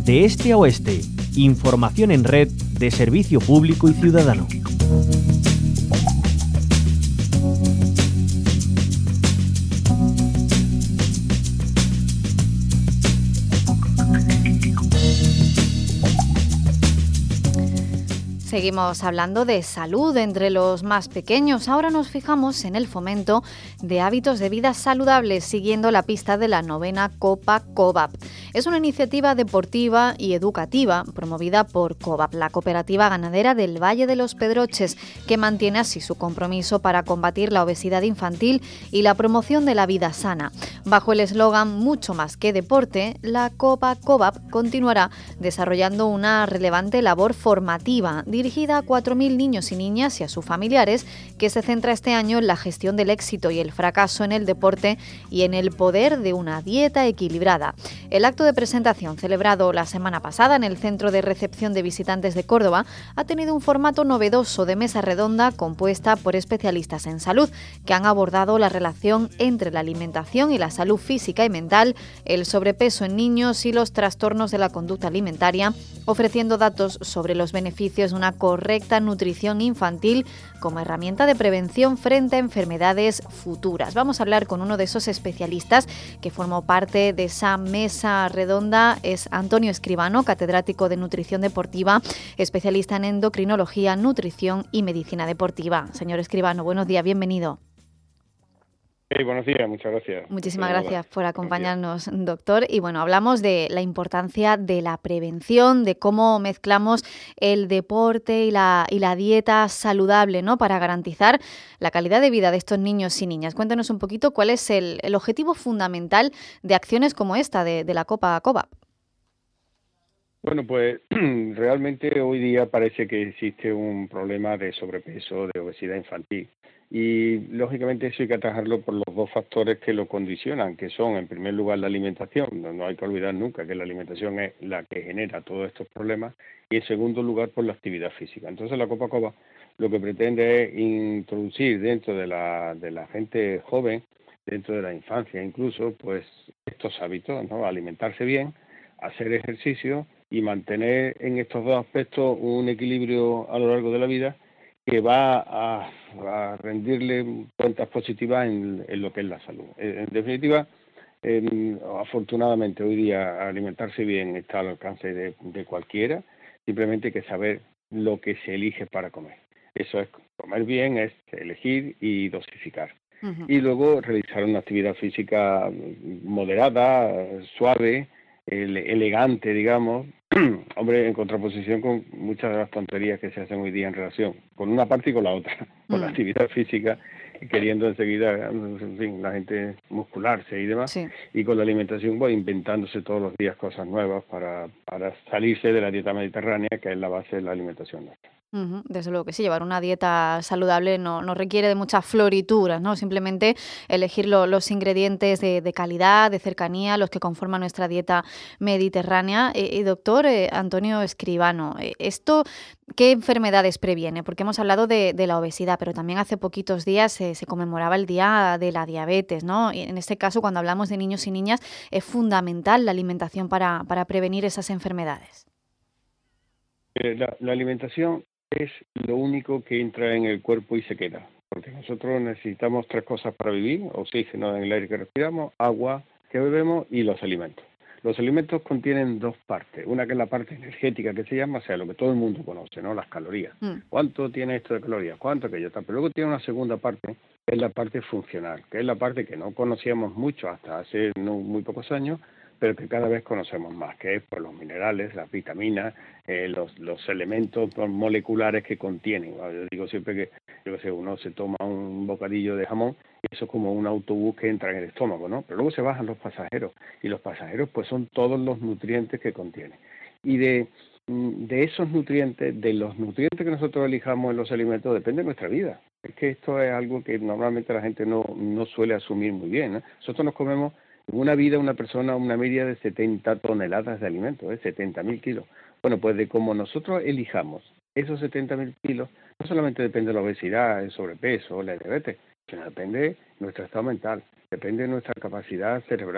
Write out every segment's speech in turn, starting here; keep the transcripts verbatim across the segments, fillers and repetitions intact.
De este a oeste, información en red de servicio público y ciudadano. Seguimos hablando de salud entre los más pequeños. Ahora nos fijamos en el fomento de hábitos de vida saludables, siguiendo la pista de la novena Copa COVAP. Es una iniciativa deportiva y educativa promovida por COVAP, la cooperativa ganadera del Valle de los Pedroches, que mantiene así su compromiso para combatir la obesidad infantil y la promoción de la vida sana. Bajo el eslogan "Mucho más que deporte", la Copa COVAP continuará desarrollando una relevante labor formativa dirigida a cuatro mil niños y niñas y a sus familiares, que se centra este año en la gestión del éxito y el fracaso en el deporte y en el poder de una dieta equilibrada. El acto de presentación, celebrado la semana pasada en el Centro de Recepción de Visitantes de Córdoba, ha tenido un formato novedoso de mesa redonda compuesta por especialistas en salud, que han abordado la relación entre la alimentación y la salud física y mental, el sobrepeso en niños y los trastornos de la conducta alimentaria, ofreciendo datos sobre los beneficios de una correcta nutrición infantil como herramienta de prevención frente a enfermedades futuras. Vamos a hablar con uno de esos especialistas que formó parte de esa mesa redonda. Es Antonio Escribano, catedrático de nutrición deportiva, especialista en endocrinología, nutrición y medicina deportiva. Señor Escribano, buenos días, bienvenido. Hey, buenos días, muchas gracias. Muchísimas gracias por acompañarnos, doctor. Y bueno, hablamos de la importancia de la prevención, de cómo mezclamos el deporte y la, y la dieta saludable, ¿no?, para garantizar la calidad de vida de estos niños y niñas. Cuéntanos un poquito cuál es el, el objetivo fundamental de acciones como esta de, de la Copa COVAP. Bueno, pues realmente hoy día parece que existe un problema de sobrepeso, de obesidad infantil. Y lógicamente eso hay que atajarlo por los dos factores que lo condicionan, que son en primer lugar la alimentación. No, no hay que olvidar nunca que la alimentación es la que genera todos estos problemas, y en segundo lugar por la actividad física. Entonces la Copa COVAP lo que pretende es introducir dentro de la, de la gente joven, dentro de la infancia incluso, pues estos hábitos, ¿no? Alimentarse bien, hacer ejercicio y mantener en estos dos aspectos un equilibrio a lo largo de la vida que va a, a rendirle cuentas positivas en, en lo que es la salud. En definitiva, eh, afortunadamente hoy día alimentarse bien está al alcance de, de cualquiera, simplemente hay que saber lo que se elige para comer. Eso es comer bien, es elegir y dosificar. Uh-huh. Y luego realizar una actividad física moderada, suave, ele- elegante, digamos, hombre, en contraposición con muchas de las tonterías que se hacen hoy día en relación con una parte y con la otra, con mm. la actividad física, queriendo enseguida, en fin, la gente muscularse y demás, sí. Y con la alimentación, pues inventándose todos los días cosas nuevas para, para salirse de la dieta mediterránea, que es la base de la alimentación nuestra. Uh-huh. Desde luego que sí, llevar una dieta saludable no, no requiere de muchas florituras, ¿no? Simplemente elegir lo, los ingredientes de, de calidad, de cercanía, los que conforman nuestra dieta mediterránea. Eh, y doctor eh, Antonio Escribano, eh, ¿esto qué enfermedades previene? Porque hemos hablado de, de la obesidad, pero también hace poquitos días eh, se conmemoraba el Día de la Diabetes, ¿no? Y en este caso, cuando hablamos de niños y niñas, es fundamental la alimentación para, para prevenir esas enfermedades. Eh, la, la alimentación es lo único que entra en el cuerpo y se queda, porque nosotros necesitamos tres cosas para vivir: oxígeno en el aire que respiramos, agua que bebemos y los alimentos. Los alimentos contienen dos partes, una que es la parte energética, que se llama, o sea, lo que todo el mundo conoce, ¿no? Las calorías. Mm. ¿Cuánto tiene esto de calorías? ¿Cuánto aquello está? Pero luego tiene una segunda parte, que es la parte funcional, que es la parte que no conocíamos mucho hasta hace no muy pocos años, pero que cada vez conocemos más, que es por los minerales, las vitaminas, eh, los, los elementos moleculares que contienen. Yo digo siempre que, yo que sé, uno se toma un bocadillo de jamón y eso es como un autobús que entra en el estómago, ¿no? Pero luego se bajan los pasajeros, y los pasajeros pues son todos los nutrientes que contienen. Y de, de esos nutrientes, de los nutrientes que nosotros elijamos en los alimentos, depende de nuestra vida. Es que esto es algo que normalmente la gente no, no suele asumir muy bien, ¿no? Nosotros nos comemos en una vida, una persona, una media de setenta toneladas de alimentos, ¿eh? setenta mil kilos. Bueno, pues de cómo nosotros elijamos esos setenta mil kilos, no solamente depende de la obesidad, el sobrepeso, la diabetes, sino depende de nuestro estado mental, depende de nuestra capacidad cerebral,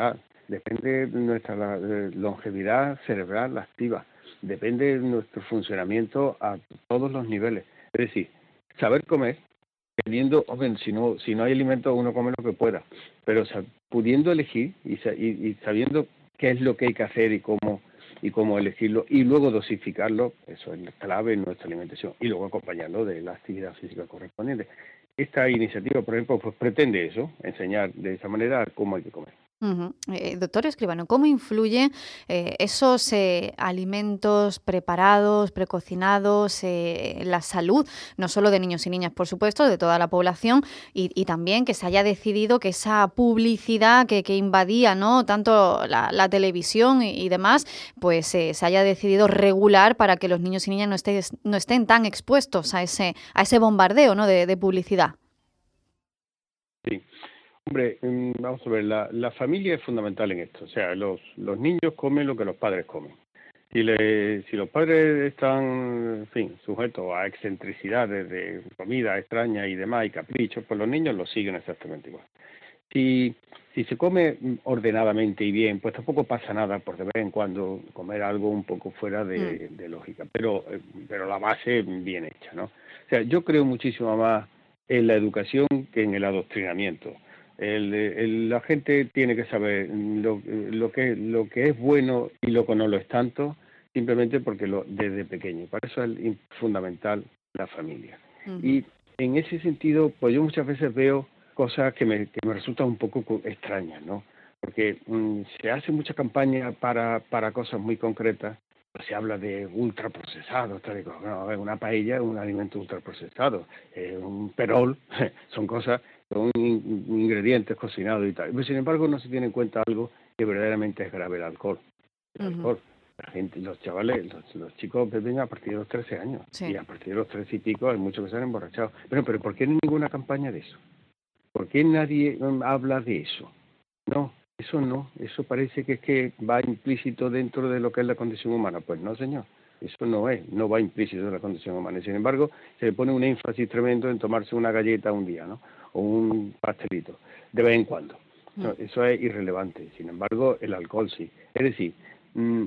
depende de nuestra la, de longevidad cerebral activa, depende de nuestro funcionamiento a todos los niveles. Es decir, saber comer, teniendo, bueno, si no si no hay alimento, uno come lo que pueda, pero sab, pudiendo elegir y, y, y sabiendo qué es lo que hay que hacer y cómo y cómo elegirlo, y luego dosificarlo, eso es clave en nuestra alimentación, y luego acompañarlo de la actividad física correspondiente. Esta iniciativa, por ejemplo, pues pretende eso, enseñar de esa manera cómo hay que comer. Uh-huh. Eh, doctor Escribano, ¿cómo influye eh, esos eh, alimentos preparados, precocinados, eh, la salud, no solo de niños y niñas, por supuesto, de toda la población, y, y también que se haya decidido que esa publicidad que, que invadía, ¿no?, tanto la, la televisión y, y demás, pues eh, se haya decidido regular para que los niños y niñas no, estés, no estén tan expuestos a ese, a ese bombardeo, ¿no?, de, de publicidad? Sí. Hombre, vamos a ver, la, la familia es fundamental en esto. O sea, los, los niños comen lo que los padres comen. Si, le, si los padres están, en fin, sujetos a excentricidades de comida extraña y demás y caprichos, pues los niños lo siguen exactamente igual. Si, si se come ordenadamente y bien, pues tampoco pasa nada por de vez en cuando comer algo un poco fuera de, mm. de lógica, pero, pero la base bien hecha, ¿no? O sea, yo creo muchísimo más en la educación que en el adoctrinamiento. El, el, la gente tiene que saber lo, lo que lo que es bueno y lo que no lo es tanto, simplemente porque lo desde pequeño. Para eso es fundamental la familia. Uh-huh. Y en ese sentido, pues yo muchas veces veo cosas que me, que me resultan un poco extrañas, ¿no? Porque um, se hace mucha campaña para, para cosas muy concretas. Se habla de ultraprocesados, no, una paella es un alimento ultraprocesado, eh, un perol, son cosas, son ingredientes cocinados y tal. Pero sin embargo no se tiene en cuenta algo que verdaderamente es grave, el alcohol. El uh-huh. alcohol. La gente, los chavales, los, los chicos beben a partir de los trece años, sí. Y a partir de los trece y pico hay muchos que se han emborrachado. Pero, pero ¿por qué no hay ninguna campaña de eso? ¿Por qué nadie habla de eso? No. Eso no, eso parece que es que va implícito dentro de lo que es la condición humana. Pues no, señor, eso no es, no va implícito en la condición humana. Y sin embargo, se le pone un énfasis tremendo en tomarse una galleta un día, ¿no? O un pastelito, de vez en cuando. No, eso es irrelevante. Sin embargo, el alcohol sí. Es decir, mmm,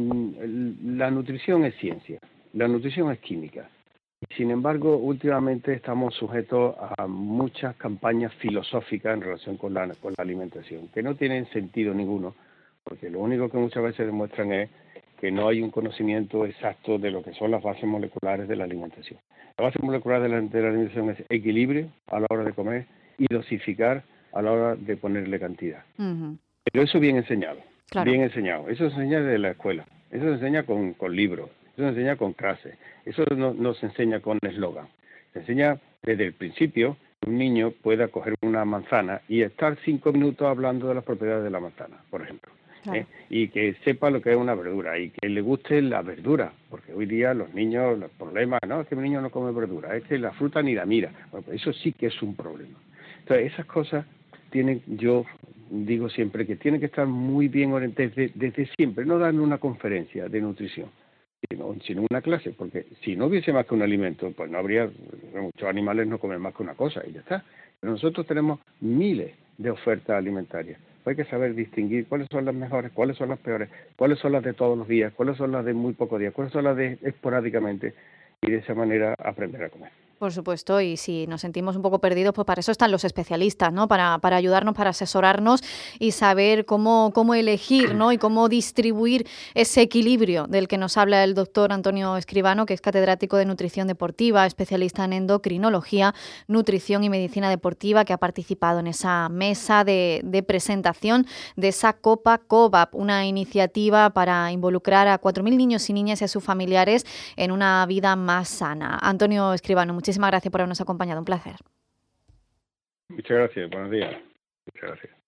mmm, la nutrición es ciencia, la nutrición es química. Sin embargo, últimamente estamos sujetos a muchas campañas filosóficas en relación con la, con la alimentación, que no tienen sentido ninguno, porque lo único que muchas veces demuestran es que no hay un conocimiento exacto de lo que son las bases moleculares de la alimentación. La base molecular de la, de la alimentación es equilibrio a la hora de comer y dosificar a la hora de ponerle cantidad. Uh-huh. Pero eso bien enseñado, claro. bien enseñado. Eso se enseña desde la escuela, eso se enseña con, con libros. Eso se enseña con clases, eso no, no se enseña con eslogan. Se enseña desde el principio que un niño pueda coger una manzana y estar cinco minutos hablando de las propiedades de la manzana, por ejemplo. Claro. ¿eh? Y que sepa lo que es una verdura y que le guste la verdura, porque hoy día los niños, los problemas, no, es que mi niño no come verdura, es que la fruta ni la mira. Bueno, pues eso sí que es un problema. Entonces, esas cosas tienen, yo digo siempre que tienen que estar muy bien orientadas desde, desde siempre, no dan una conferencia de nutrición. Sino, sino una clase, porque si no hubiese más que un alimento, pues no habría, muchos animales no comen más que una cosa y ya está. Pero nosotros tenemos miles de ofertas alimentarias. Hay que saber distinguir cuáles son las mejores, cuáles son las peores, cuáles son las de todos los días, cuáles son las de muy pocos días, cuáles son las de esporádicamente, y de esa manera aprender a comer. Por supuesto, y si nos sentimos un poco perdidos, pues para eso están los especialistas, ¿no? Para, para ayudarnos, para asesorarnos y saber cómo, cómo elegir, ¿no? Y cómo distribuir ese equilibrio del que nos habla el doctor Antonio Escribano, que es catedrático de nutrición deportiva, especialista en endocrinología, nutrición y medicina deportiva, que ha participado en esa mesa de, de presentación de esa Copa COVAP, una iniciativa para involucrar a cuatro mil niños y niñas y a sus familiares en una vida más sana. Antonio Escribano, muchísimas gracias por habernos acompañado. Un placer. Muchas gracias. Buenos días. Muchas gracias.